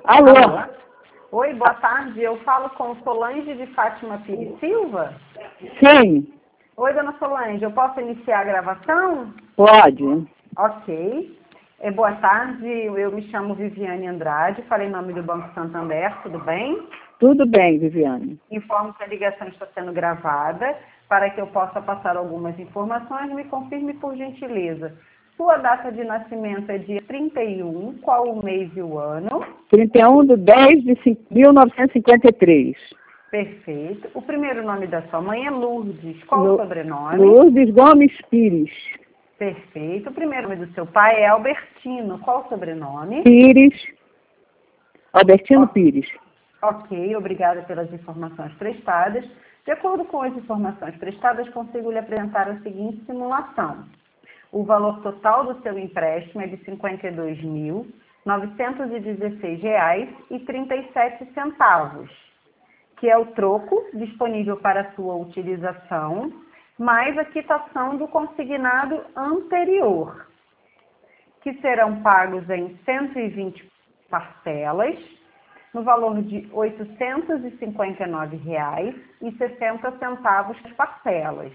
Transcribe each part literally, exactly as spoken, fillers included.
Alô? Alô? Oi, boa tarde. Eu falo com Solange de Fátima Pires Silva? Sim. Oi, dona Solange, eu posso iniciar a gravação? Pode. Ok. É, boa tarde, eu me chamo Viviane Andrade, falei em nome do Banco Santander, tudo bem? Tudo bem, Viviane. Informo que a ligação está sendo gravada para que eu possa passar algumas informações. Me confirme, por gentileza. Sua data de nascimento é dia trinta e um, qual o mês e o ano? trinta e um de dez de mil novecentos e cinquenta e três. Perfeito. O primeiro nome da sua mãe é Lourdes. Qual Lu- o sobrenome? Lourdes Gomes Pires. Perfeito. O primeiro nome do seu pai é Albertino. Qual o sobrenome? Pires. Albertino Ó, Pires. Ok, obrigada pelas informações prestadas. De acordo com as informações prestadas, consigo lhe apresentar a seguinte simulação. O valor total do seu empréstimo é de cinquenta e dois mil, novecentos e dezesseis reais e trinta e sete centavos, que é o troco disponível para sua utilização, mais a quitação do consignado anterior, que serão pagos em cento e vinte parcelas, no valor de oitocentos e cinquenta e nove reais e sessenta centavos parcelas.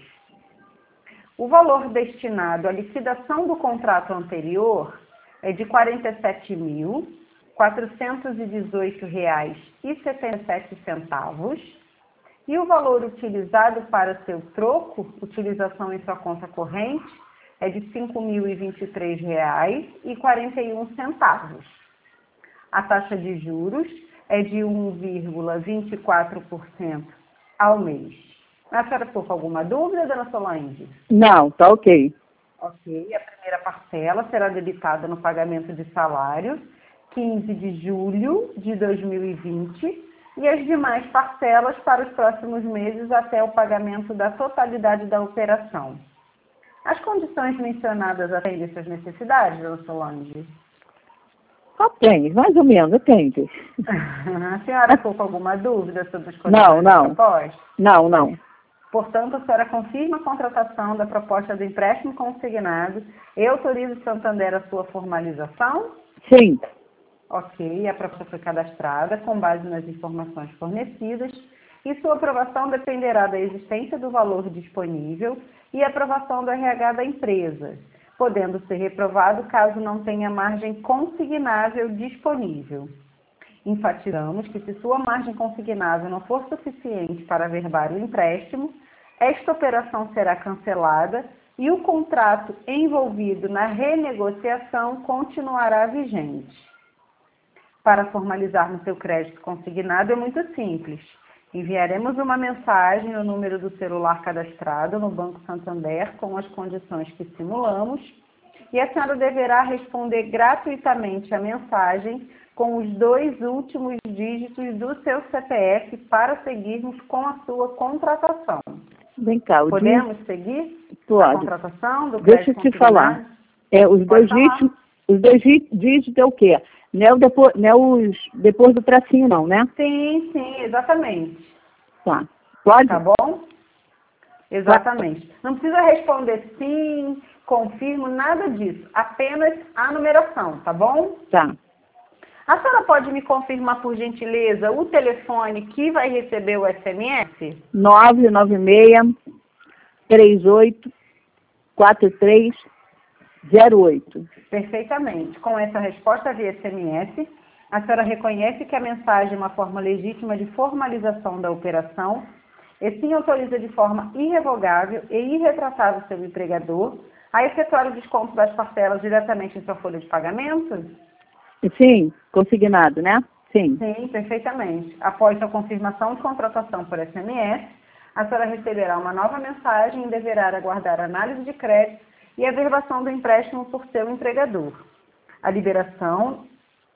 O valor destinado à liquidação do contrato anterior é de quarenta e sete mil, quatrocentos e dezoito reais e setenta e sete centavos, e o valor utilizado para seu troco, utilização em sua conta corrente, é de cinco mil e vinte e três reais e quarenta e um centavos. A taxa de juros é de um vírgula vinte e quatro por cento ao mês. A senhora ficou com alguma dúvida, dona Solange? Não, tá ok. Ok, a primeira parcela será debitada no pagamento de salário, quinze de julho de dois mil e vinte, e as demais parcelas para os próximos meses até o pagamento da totalidade da operação. As condições mencionadas atendem suas necessidades, dona Solange? Atende, mais ou menos, atende. A senhora ficou com alguma dúvida sobre as condições Não, da não. proposta? Não, não. Portanto, a senhora confirma a contratação da proposta do empréstimo consignado e autoriza o Santander a sua formalização? Sim. Ok, a proposta foi cadastrada com base nas informações fornecidas e sua aprovação dependerá da existência do valor disponível e aprovação do R H da empresa, podendo ser reprovado caso não tenha margem consignável disponível. Enfatizamos que se sua margem consignável não for suficiente para averbar o empréstimo, esta operação será cancelada e o contrato envolvido na renegociação continuará vigente. Para formalizarmos seu crédito consignado é muito simples. Enviaremos uma mensagem no número do celular cadastrado no Banco Santander com as condições que simulamos e a senhora deverá responder gratuitamente a mensagem com os dois últimos dígitos do seu C P F para seguirmos com a sua contratação. Vem cá, o Podemos seguir dígito... Pode. a contratação do Deixa eu crédito te consignado? falar. É, os Pode dois falar. dígitos, os dois dí- dígitos é o quê? Não é, o depois, não é os depois do tracinho, não, né? Sim, sim, exatamente. Tá. Pode? Tá bom? Exatamente. Não precisa responder sim, confirmo, nada disso. Apenas a numeração, tá bom? Tá. A senhora pode me confirmar, por gentileza, o telefone que vai receber o S M S? nove nove seis, três oito, quatro três zero oito. Perfeitamente. Com essa resposta via S M S, a senhora reconhece que a mensagem é uma forma legítima de formalização da operação e sim autoriza de forma irrevogável e irretratável seu empregador a efetuar o desconto das parcelas diretamente em sua folha de pagamento? Sim, consignado, né? Sim. Sim, perfeitamente. Após sua confirmação de contratação por S M S, a senhora receberá uma nova mensagem e deverá aguardar a análise de crédito e a averbação do empréstimo por seu empregador. A liberação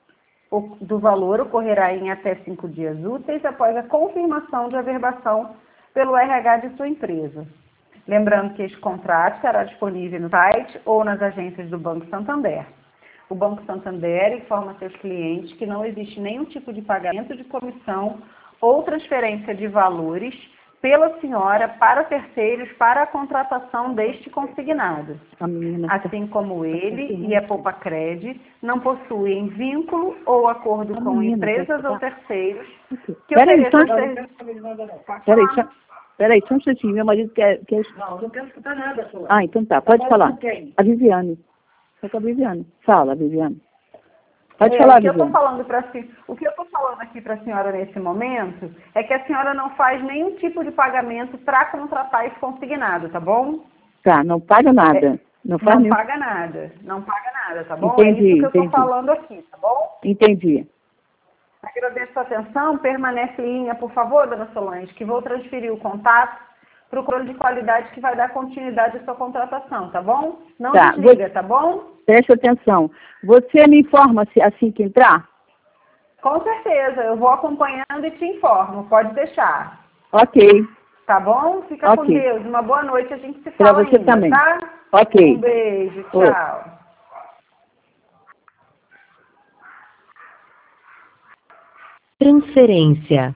do valor ocorrerá em até cinco dias úteis após a confirmação de averbação pelo R H de sua empresa. Lembrando que este contrato estará disponível no site ou nas agências do Banco Santander. O Banco Santander informa seus clientes que não existe nenhum tipo de pagamento de comissão ou transferência de valores pela senhora para terceiros para a contratação deste consignado. A menina. Assim como ele e a Poupa-Cred não possuem vínculo ou acordo A com menina, empresas tá- ou terceiros que Peraí, só, ofereçam serviços. peraí, só, peraí, só um instantinho. Meu marido quer, quer... Não, não quero escutar nada, senhor. Ah, então tá. Pode Tá falar. falando com quem? A Viviane. Só com a Viviane. Fala, Viviane. Pode É, falar, o que eu tô Viviane. falando para o que eu estou falando aqui para a senhora nesse momento é que a senhora não faz nenhum tipo de pagamento para contratar esse consignado, tá bom? Tá, não paga nada. Não faz Não nenhum... paga nada, não paga nada, tá bom? Entendi, é isso que eu estou entendi. falando aqui, tá bom? Entendi. Agradeço a atenção, permanece em linha, por favor, dona Solange, que vou transferir o contato para o controle de qualidade que vai dar continuidade à sua contratação, tá bom? Não Tá, desliga, tá bom? Preste atenção. Você me informa se assim que entrar? Com certeza, eu vou acompanhando e te informo, pode deixar. Ok. Tá bom? Fica com Ok. Deus. Uma boa noite, a gente se Pra fala você ainda, também. tá? Ok. Um beijo, Oi. tchau. Transferência.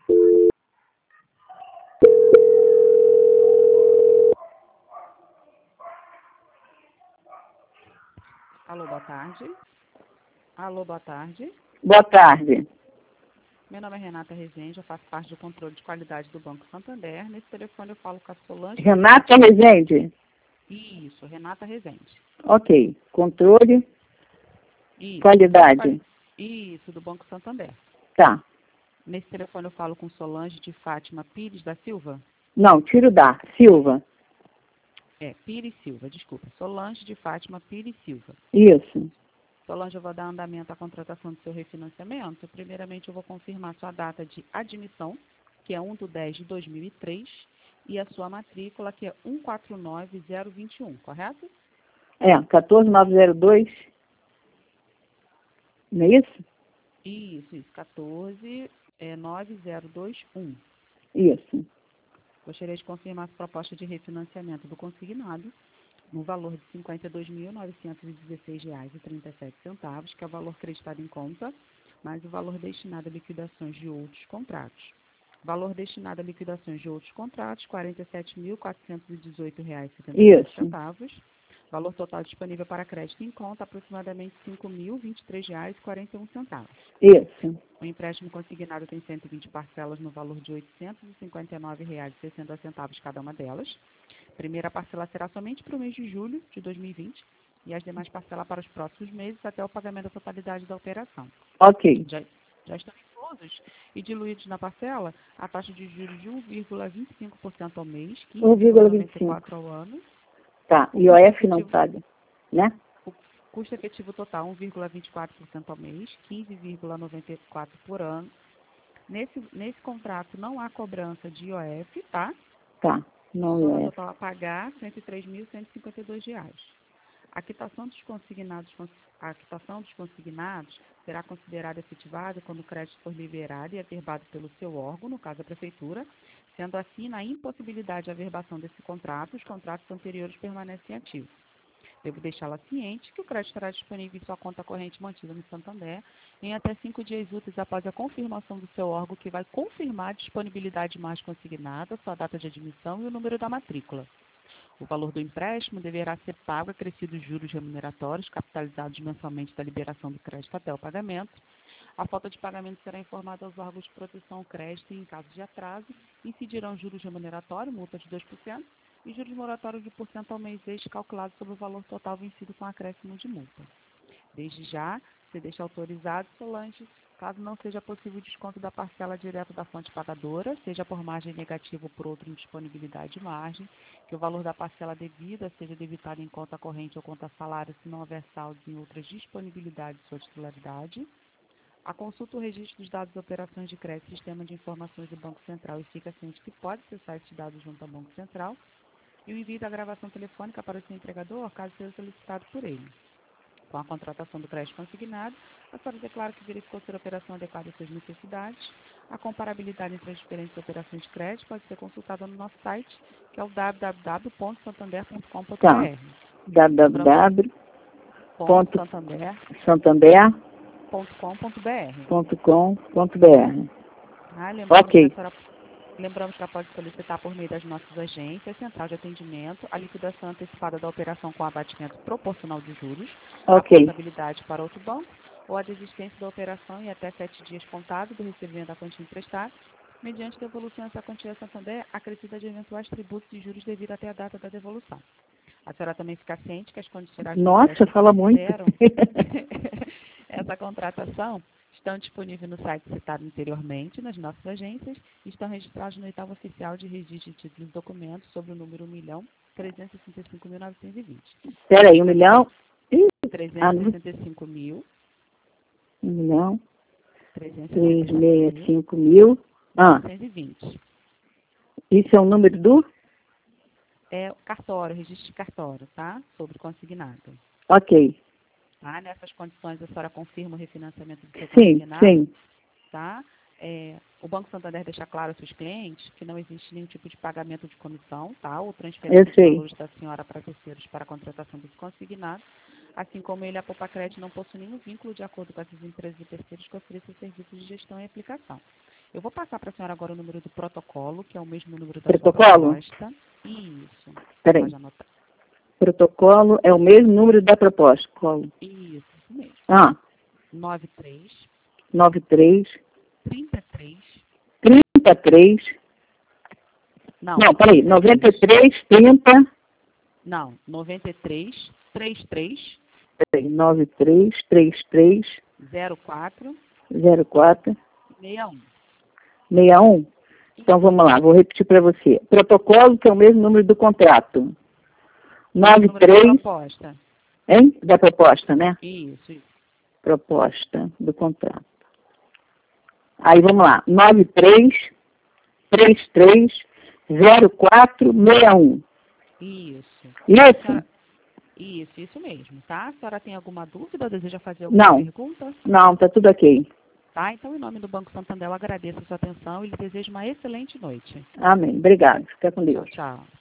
Alô, boa tarde. Alô, boa tarde. Boa tarde. Meu nome é Renata Rezende, eu faço parte do controle de qualidade do Banco Santander. Nesse telefone eu falo com a Solange. Renata Rezende? Isso, Renata Rezende. Ok. Controle, Isso. qualidade. Isso, do Banco Santander. Tá. Nesse telefone eu falo com Solange de Fátima Pires da Silva. Não, tiro da. Silva. É, Pires Silva, desculpa. Solange de Fátima Pires Silva. Isso. Solange, eu vou dar andamento à contratação do seu refinanciamento. Primeiramente, eu vou confirmar sua data de admissão, que é um de dez de dois mil e três, e a sua matrícula, que é um quatro nove zero dois um, correto? É, um quatro nove zero dois. Não é isso? Isso, isso, quatorze nove zero dois um. Isso. Gostaria de confirmar a proposta de refinanciamento do consignado, no valor de cinquenta e dois mil novecentos e dezesseis reais e trinta e sete centavos, que é o valor creditado em conta, mais o valor destinado a liquidações de outros contratos. Valor destinado a liquidações de outros contratos, quarenta e sete mil quatrocentos e dezoito reais e setenta e sete centavos. Valor total disponível para crédito em conta, aproximadamente cinco mil e vinte e três reais e quarenta e um centavos. Isso. O empréstimo consignado tem cento e vinte parcelas no valor de oitocentos e cinquenta e nove reais e sessenta centavos cada uma delas. Primeira parcela será somente para o mês de julho de dois mil e vinte e as demais parcelas para os próximos meses até o pagamento da totalidade da operação. Ok. Já, já estão inclusos e diluídos na parcela a taxa de juros de um vírgula vinte e cinco por cento ao mês, um vírgula quinze vírgula vinte noventa e e cinco. quatro ao ano. Tá. I O F não paga, né? O custo efetivo total um vírgula vinte e quatro por cento ao mês, quinze vírgula noventa e quatro por ano. Nesse, nesse contrato não há cobrança de I O F, tá? Tá. Não Soma é. total a pagar cento e três mil cento e cinquenta e dois reais. A quitação dos consignados, a quitação dos consignados será considerada efetivada quando o crédito for liberado e averbado pelo seu órgão, no caso a prefeitura, sendo assim, na impossibilidade de averbação desse contrato, os contratos anteriores permanecem ativos. Devo deixá-la ciente que o crédito estará disponível em sua conta corrente mantida no Santander em até cinco dias úteis após a confirmação do seu órgão, que vai confirmar a disponibilidade mais consignada, sua data de admissão e o número da matrícula. O valor do empréstimo deverá ser pago acrescidos juros remuneratórios capitalizados mensalmente da liberação do crédito até o pagamento. A falta de pagamento será informada aos órgãos de proteção ao crédito e, em caso de atraso, incidirão juros remuneratórios, multa de dois por cento, e juros moratórios de um por cento ao mês extra, calculado sobre o valor total vencido com acréscimo de multa. Desde já, se deixa autorizado, Solange, caso não seja possível o desconto da parcela direto da fonte pagadora, seja por margem negativa ou por outra indisponibilidade de margem, que o valor da parcela devida seja debitado em conta corrente ou conta salário, se não houver saldos em outras disponibilidades de sua titularidade. A consulta ou registro dos dados de operações de crédito e sistema de informações do Banco Central e fica ciente que pode acessar esses dados junto ao Banco Central, e o envio da gravação telefônica para o seu empregador, caso seja solicitado por ele. Com a contratação do crédito consignado, a senhora declara que verificou ser a operação adequada às suas necessidades. A comparabilidade entre as diferentes operações de crédito pode ser consultada no nosso site, que é o w w w ponto santander ponto com ponto b r. Tá. w w w ponto santander ponto com ponto b r. santander ponto com ponto b r. Ah, lembrando Ok. que a senhora, Lembramos que ela pode solicitar por meio das nossas agências, central de atendimento, a liquidação antecipada da operação com abatimento proporcional de juros, Ok. a contabilidade para outro banco, ou a desistência da operação em até sete dias contábil do recebimento da quantia emprestada, mediante devolução dessa quantia a Santander acrescida de eventuais tributos e juros devido até a data da devolução. A senhora também fica ciente que as condições Nossa, fala muito. Essa contratação estão disponíveis no site citado anteriormente, nas nossas agências, e estão registrados no oitavo oficial de registro de títulos e documentos sobre o número um milhão trezentos e sessenta e cinco mil novecentos e vinte. Espera aí, um milhão? trezentos e sessenta e cinco mil. Um milhão? trezentos trezentos e sessenta e cinco mil. Ah, novecentos e vinte. isso é o número do? É o cartório, registro de cartório, tá? Sobre consignado. Ok. Tá? Nessas condições, a senhora confirma o refinanciamento do seu Sim, consignado? sim. Tá? É, o Banco Santander deixa claro aos seus clientes que não existe nenhum tipo de pagamento de comissão, tá? Ou transferência de sei. valores da senhora para terceiros para a contratação desse consignado, assim como ele, a Popacred, não possui nenhum vínculo de acordo com essas empresas e terceiros que oferecem serviços de gestão e aplicação. Eu vou passar para a senhora agora o número do protocolo, que é o mesmo número da Protocolo? sua proposta. Isso. Espera aí. Pode anotar. Protocolo é o mesmo número da proposta. Colo. Isso, isso mesmo. Ah, nove três, nove três, trinta e três. trinta e três. Não, Não, peraí. noventa e três, trinta. Não, noventa e três, trinta e três. Peraí, nove três, trinta e três. zero quatro, zero quatro. sessenta e um. sessenta e um? Então vamos lá, vou repetir para você. Protocolo, que é o mesmo número do contrato. nove três. Da proposta. Hein? Da proposta, né? Isso, isso. Proposta do contrato. Aí vamos lá. nove três, trinta e três, zero quatro, sessenta e um. Isso. Isso? Senhora... Isso, isso mesmo, tá? A senhora tem alguma dúvida ou deseja fazer alguma Não. pergunta? Não, tá tudo ok. Tá, então em nome do Banco Santander eu agradeço a sua atenção e lhe desejo uma excelente noite. Amém. Obrigado. Fica com Deus. Tchau, tchau.